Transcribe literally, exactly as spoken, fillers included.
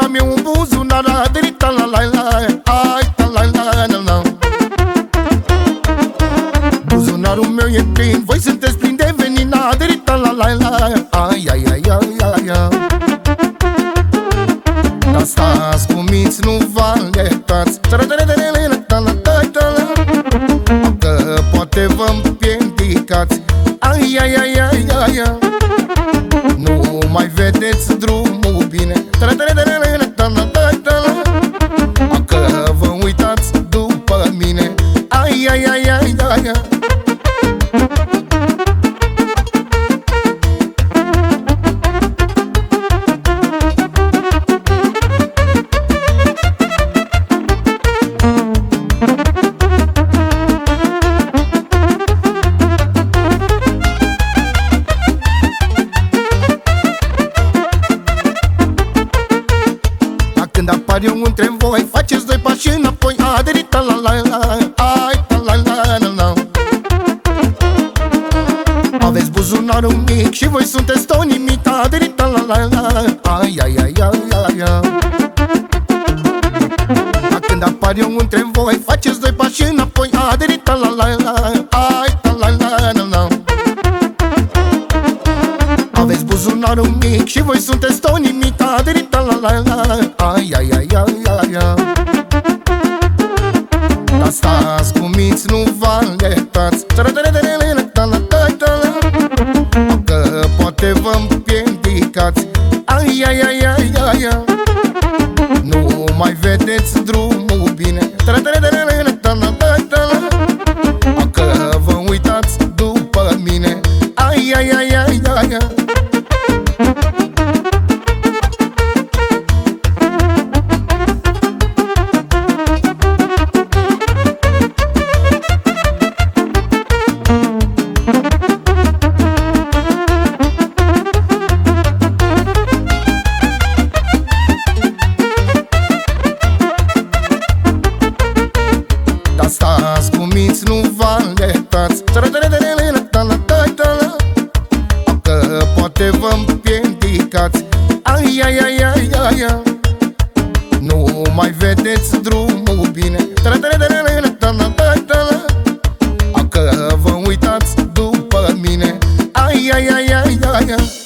mi un buzunar, adrita la la la, ai ta la la la la. Buzunarul meu e plin, voi sunteți plini de venin, adrita la la la, ai ai ai ai ai ai. Dar stați cu minți, nu vă aletați, că poate vă împiedicați. Ai ai ai ai ai ai. Nu mai vedeți drumul bine, că vă uitați după mine. Ai ai ai ai ai ai. Când apar eu între voi, faceți doi pași înapoi, aderita la la la, ai ta la la la la. Aveți buzunarul mic și voi sunteți tot nimic, aderita la la la, ai ai ai ai ai ai. Când apar eu între voi, faceți doi pași înapoi, aderita la la la, ai ta la la la la. Aveți buzunarul mic și voi sunteți tot nimic, aderita la la la, ai ai ai ai ai ai. Dar stați cu minți, nu vă aletați, că poate vă împiedicați. Ai ai ai ai ai ai. Nu mai vedeți drumul bine, că vă uitați după mine. Ai ai ai ai ai ai. Stați cu minți, nu vă aletați, că poate vă împiedicați. Ai ai ai ai ai ai. Nu mai vedeți drumul bine, că vă uitați după mine. Ai ai ai ai ai ai.